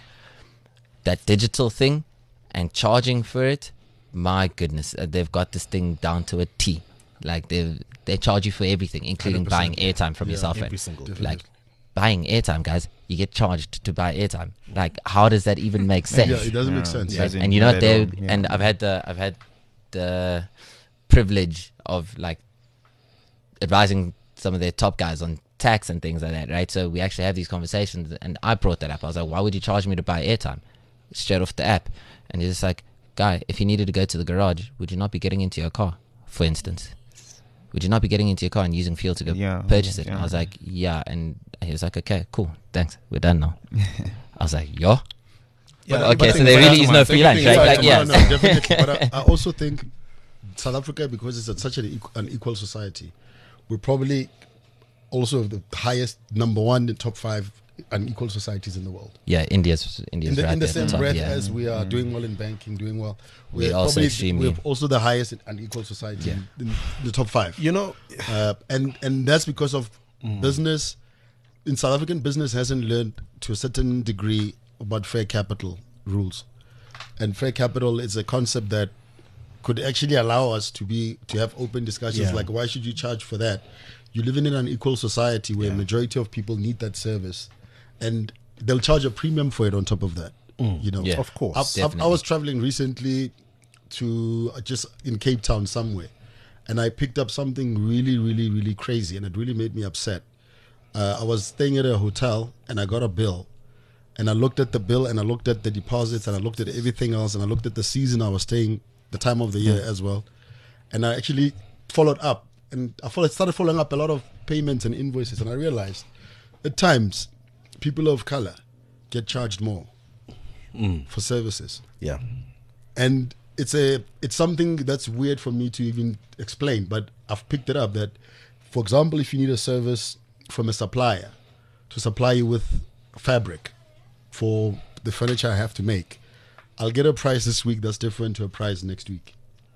that digital thing and charging for it. My goodness, uh, they've got this thing down to a T. Like they they charge you for everything, including one hundred buying percent. airtime from Yeah, your cell phone. every single thing. Like buying airtime, guys, you get charged to buy airtime. Like, how does that even make sense? Yeah, it doesn't make sense. Yeah. Right? Doesn't And you're not at there. all, yeah. And I've had the I've had the privilege of like advising some of their top guys on tax and things like that, right? So we actually have these conversations, and I brought that up. I was like, why would you charge me to buy airtime straight off the app? And he's just like, guy, if you needed to go to the garage, would you not be getting into your car, for instance? Would you not be getting into your car and using fuel to go Yeah, purchase it? And I yeah. was like, yeah. And he was like, okay, cool, thanks, we're done now. I was like, yo. Yeah, Okay, but so there really is no everything free lunch, is right? like- Like, yeah. no, no, definitely. But I, I also think South Africa, because it's a, such an, equ- an equal society, we're probably also the highest number one in top five unequal societies in the world. Yeah, India's India's In the, right in the there at same top, breath yeah. as we are doing well in banking, doing well, We're we're also probably extremely- we're also the highest in unequal society Yeah. in, in the top five. You know, Uh, and and that's because of Mm. business. In South African business hasn't learned to a certain degree about fair capital rules, and fair capital is a concept that could actually allow us to be to have open discussions Yeah. like, why should you charge for that? You're living in an equal society where Yeah. a majority of people need that service, and they'll charge a premium for it on top of that. You know, Yeah, of course, I've- I've- I definitely. was traveling recently to uh, just in Cape Town somewhere, and I picked up something really, really, really crazy, and it really made me upset. Uh, I was staying at a hotel, and I got a bill, and I looked at the bill, and I looked at the deposits, and I looked at everything else, and I looked at the season I was staying, the time of the year as well, and I actually followed up, and I followed, started following up a lot of payments and invoices, and I realized at times people of color get charged more for services. Yeah. And it's a it's something that's weird for me to even explain, but I've picked it up that, for example, if you need a service from a supplier to supply you with fabric for the furniture I have to make, I'll get a price this week that's different to a price next week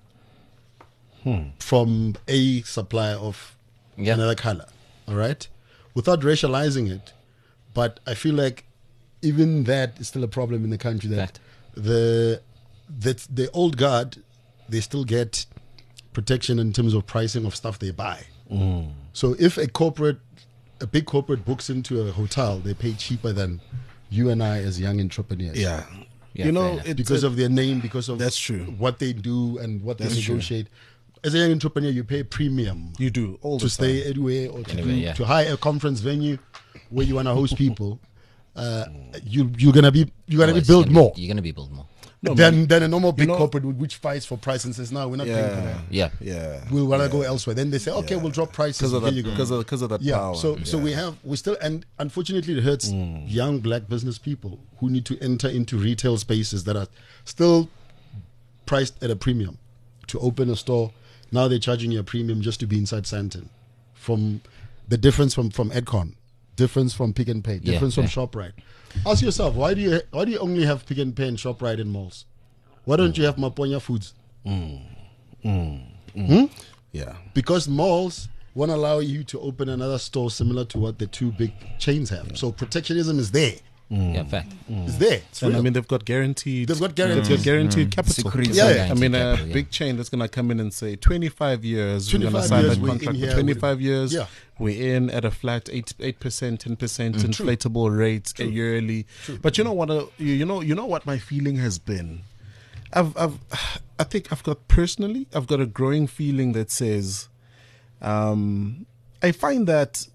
from a supplier of Yeah. another color. All right, without racializing it, but I feel like even that is still a problem in the country. That Fact. the that the old guard, they still get protection in terms of pricing of stuff they buy. So if a corporate, a big corporate books into a hotel, they pay cheaper than you and I as young entrepreneurs. Yeah. Yeah, you know, fair enough. it's because a- of their name, because of That's true. what they do and what they That's true. negotiate. As a young entrepreneur, you pay premium you do all to the stay time. anywhere or to, Anywhere, do, yeah. to hire a conference venue where you want to host people. Uh, you you're gonna be you're gonna Oh, be it's built gonna be- more You're gonna be built more. No, than man. than a normal big know- corporate with- which fights for price and says no, we're not paying for Yeah. that. Yeah. Yeah. We want to yeah. go elsewhere. Then they say, okay, we'll drop prices. because of Here that you go. because of because of that yeah. power. So so we have we still and unfortunately it hurts young black business people who need to enter into retail spaces that are still priced at a premium to open a store. Now they're charging you a premium just to be inside Santon. From the difference from from Edcon, difference from Pick and Pay, Yeah, difference from yeah. ShopRite. Ask yourself, why do you why do you only have Pick and Pay and ShopRite in malls? Why don't you have Maponya Foods? yeah. Because malls won't allow you to open another store similar to what the two big chains have. So protectionism is there. Yeah, fact. It's there. It's And I real. mean, they've got guaranteed. They've got They've guarantees. got guaranteed capital. Security. Yeah, yeah. I mean, a Capital, yeah. big chain that's going to come in and say twenty-five years. We're going to twenty-five sign years that we're contract in for here twenty-five with- years. yeah. We're in at a flat eight eight percent, ten percent Mm, inflatable rate a yearly. But you know what? Uh, you, you know, you know what my feeling has been. I've, I've, I think I've got personally, I've got a growing feeling that says, um, I find that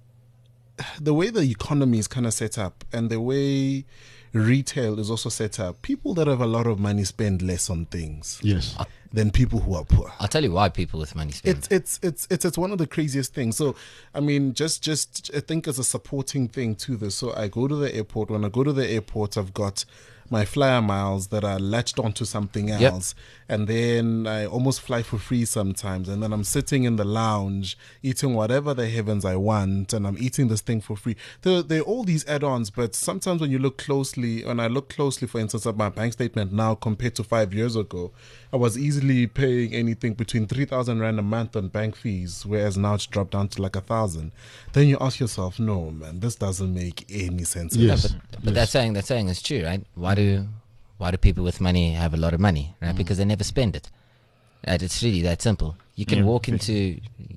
the way the economy is kind of set up and the way retail is also set up, people that have a lot of money spend less on things Yes. than people who are poor. I'll tell you why people with money spend. It's it's it's it's it's one of the craziest things. So, I mean, just just I think as a supporting thing to this. So I go to the airport. When I go to the airport, I've got my flyer miles that are latched onto something Yep. else, and then I almost fly for free sometimes. And then I'm sitting in the lounge eating whatever the heavens I want, and I'm eating this thing for free. There, there are all these add-ons, but sometimes when you look closely, when I look closely, for instance, at my bank statement now compared to five years ago, I was easily paying anything between three thousand rand a month on bank fees, whereas now it's dropped down to like a thousand. Then you ask yourself, no, man, this doesn't make any sense. at Yes. all. But, but that saying that saying is true, right? Why do why do people with money have a lot of money, right? Because they never spend it. Right? It's really that simple. You can walk into,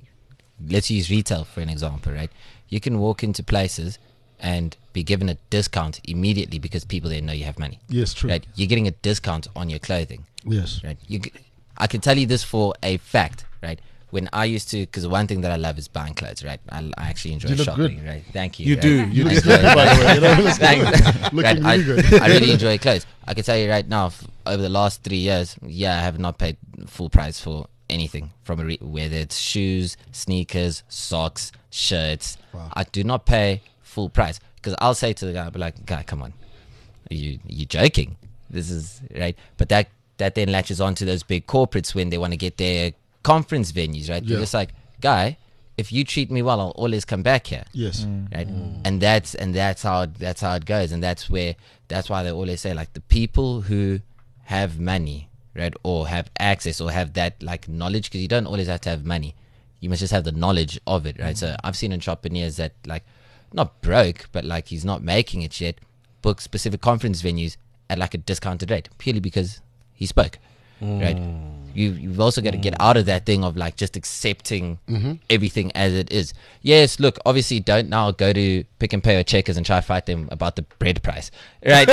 let's use retail for an example, right? You can walk into places and be given a discount immediately because people there know you have money. Yes, true. Right? You're getting a discount on your clothing. Yes. Right? You, g- I can tell you this for a fact, right? When I used to, because one thing that I love is buying clothes, right? I, I actually enjoy You look shopping, good. right? Thank you. You right? do, you I do. enjoy- By the way, you know, Thanks. looking Right, I, really good. I really enjoy clothes. I can tell you right now, f- over the last three years, yeah, I have not paid full price for anything from a re- whether it's shoes, sneakers, socks, shirts. I do not pay full price because I'll say to the guy, I'll be like, guy, come on, are you you joking? This is right, but that that then latches on to those big corporates when they want to get their conference venues, right? They're Yeah. just like, guy, if you treat me well, I'll always come back here Yes. right? And that's and that's how that's how it goes, and that's where that's why they always say like the people who have money, right, or have access or have that like knowledge, because you don't always have to have money, you must just have the knowledge of it, right? So I've seen entrepreneurs that like not broke, but like he's not making it yet, book specific conference venues at like a discounted rate purely because he spoke, right? you you've also got to get out of that thing of like just accepting Mm-hmm. everything as it is. Yes, look, obviously don't now go to Pick and Pay or Checkers and try to fight them about the bread price, right?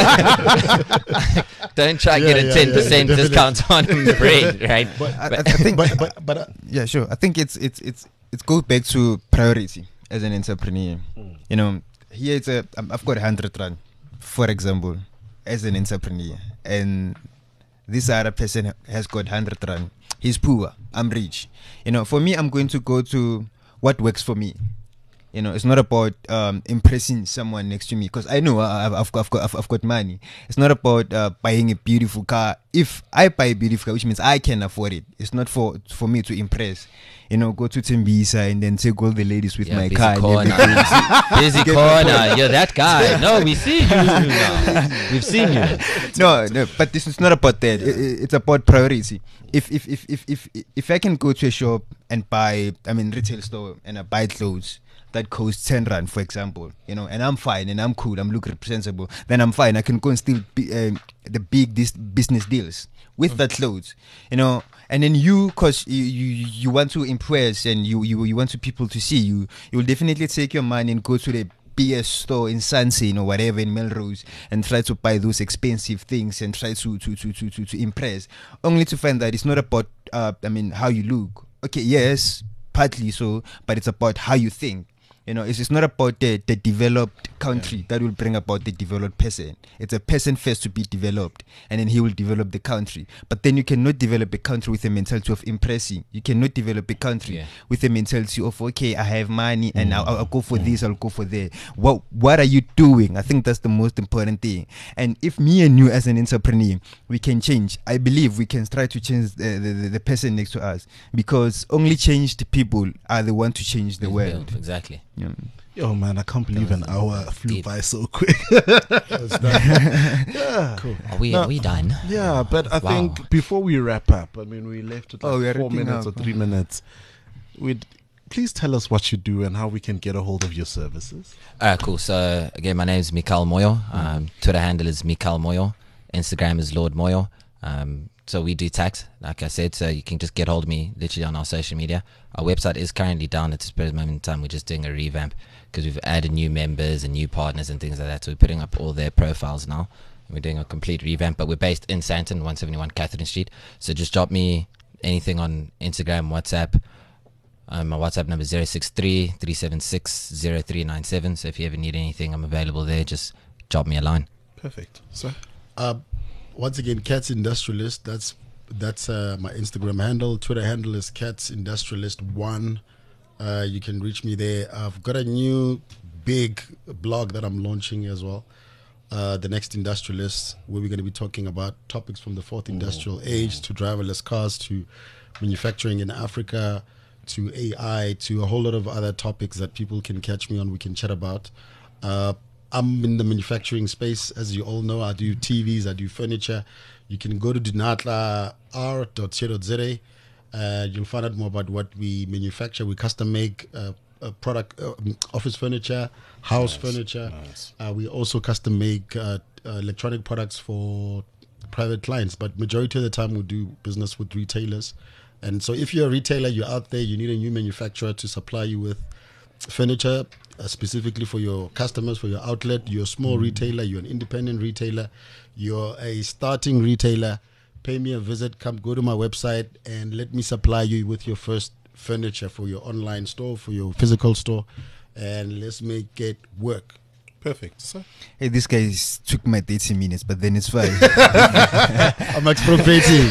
Don't try to Yeah, get a yeah, ten yeah, percent definitely. discount on bread, right? But I, I, I think, but but but uh, yeah, sure. I think it's it's it's it goes back to priority as an entrepreneur. You know, here it's a um, I've got a hundred rand, for example, as an entrepreneur, and this other person has got hundred rand. He's poor. I'm rich. You know, for me, I'm going to go to what works for me. You know, it's not about um, impressing someone next to me because I know I've, I've, got, I've, got, I've, I've got money. It's not about uh, buying a beautiful car. If I buy a beautiful car, which means I can afford it, it's not for for me to impress. You know, go to Tembisa and then take all the ladies with Yeah, my busy car. and corner. everything. Busy Get corner. You're that guy. No, we see you now. We've seen you. no, no, but this is not about that. It, it- it's about priority. If if, if if if if I can go to a shop and buy, I mean, retail store, and I buy clothes that cost ten rand, for example, you know, and I'm fine and I'm cool, I'm looking presentable, then I'm fine. I can go and steal be, um, the big this business deals with that clothes, you know. And then you, cause you, you you want to impress and you you you want to people to see you, you will definitely take your money and go to the B S store in Sunset or whatever in Melrose and try to buy those expensive things and try to to, to, to, to, to impress, only to find that it's not about uh, I mean how you look. Okay, yes, partly so, but it's about how you think. You know, it's, it's not about the, the developed country that will bring about the developed person. It's a person first to be developed, and then he will develop the country. But then you cannot develop a country with a mentality of impressing. You cannot develop a country Yeah. with a mentality of, okay, I have money and I'll, I'll go for this, I'll go for that. What what are you doing? I think that's the most important thing. And if me and you as an entrepreneur, we can change, I believe we can try to change the, the, the, the person next to us, because only changed people are the one to change the world. Exactly. Yeah. Yo, man, I can't believe an hour flew deep. by so quick. yeah. Cool. Are we, No. are we done? Yeah, but I Wow. think before we wrap up, I mean, we left with like Oh, we are four wrapping minutes up. or three minutes. We'd please tell us what you do and how we can get a hold of your services. Alright, cool. So again, my name is Mikal Moyo. Um, Twitter handle is Mikal Moyo. Instagram is Lord Moyo. Um, so we do tax, like I said. So you can just get hold of me literally on our social media. Our website is currently down at this present moment in time. We're just doing a revamp because we've added new members and new partners and things like that. So we're putting up all their profiles now. And we're doing a complete revamp, but we're based in Santon, one seventy-one Catherine Street. So just drop me anything on Instagram, WhatsApp. Um, my WhatsApp number is zero six three, three seven six, zero three nine seven. So if you ever need anything, I'm available there. Just drop me a line. Perfect. So, Uh, once again, Cats Industrialist. That's that's uh, my Instagram handle. Twitter handle is Cats Industrialist One. Uh, you can reach me there. I've got a new big blog that I'm launching as well. Uh, the Next Industrialist, where we're going to be talking about topics from the fourth industrial age to driverless cars to manufacturing in Africa to A I to a whole lot of other topics that people can catch me on. We can chat about. Uh, I'm in the manufacturing space, as you all know. I do T Vs, I do furniture. You can go to dunatla r dot co dot za. Uh, you'll find out more about what we manufacture. We custom make uh, uh, product, uh, office furniture, house furniture. Uh, we also custom make uh, uh, electronic products for private clients, but majority of the time we do business with retailers. And so if you're a retailer, you're out there, you need a new manufacturer to supply you with furniture, uh, specifically for your customers, for your outlet. You're a small retailer, you're an independent retailer, you're a starting retailer, pay me a visit, come go to my website and let me supply you with your first furniture for your online store, for your physical store, and let's make it work. perfect. So, Hey, this guy is- took my thirty minutes, but then it's fine. I'm expropriating.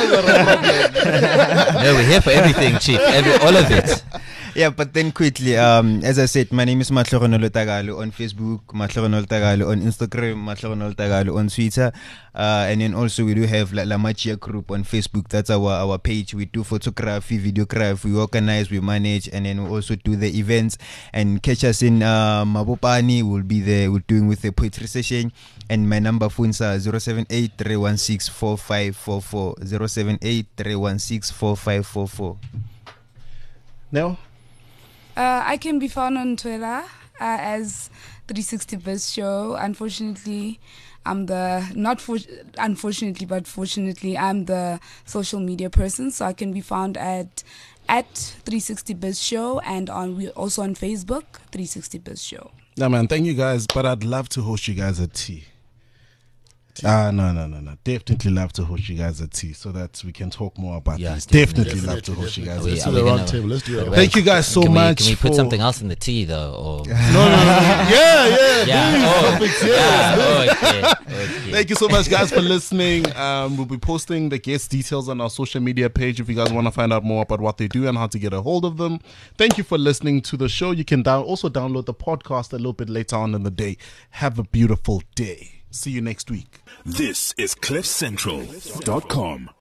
No, we're here for everything, Chief. Every, all of it. Yeah, but then quickly, um, as I said, my name is Matlogonolo Tagalo on Facebook, Matlogonolo Tagalo on Instagram, Matlogonolo Tagalo on Twitter, uh, and then also we do have La, La Magia Group on Facebook. That's our our page. We do photography, videography, we organize, we manage, and then we also do the events. And catch us in uh, Mabopani. We'll be there. We're doing with the poetry session. And my number phones are zero seven eight, three one six, four five four four, zero seven eight, three one six, four five four four. now, Uh, I can be found on Twitter uh, as three sixty Biz Show. Unfortunately, I'm the, not for, unfortunately, but fortunately, I'm the social media person. So I can be found at at three sixty Biz Show, and on we also on Facebook, three sixty Biz Show. Yeah, man, thank you guys. But I'd love to host you guys at tea. Ah, uh, no, no, no, no. Definitely love to host you guys at tea so that we can talk more about Yeah, this. definitely. Definitely, love to host you guys Are we- at Let's tea. do we the round gonna- table. Let's do that. Thank you guys so can much. We, can we put for- something else in the tea though? Or No, no, no. yeah, yeah. yeah. Oh, Perfect, yeah. yeah. Okay. Okay. Thank you so much, guys, for listening. Um, we'll be posting the guest details on our social media page if you guys want to find out more about what they do and how to get a hold of them. Thank you for listening to the show. You can down- also download the podcast a little bit later on in the day. Have a beautiful day. See you next week. This is cliff central dot com.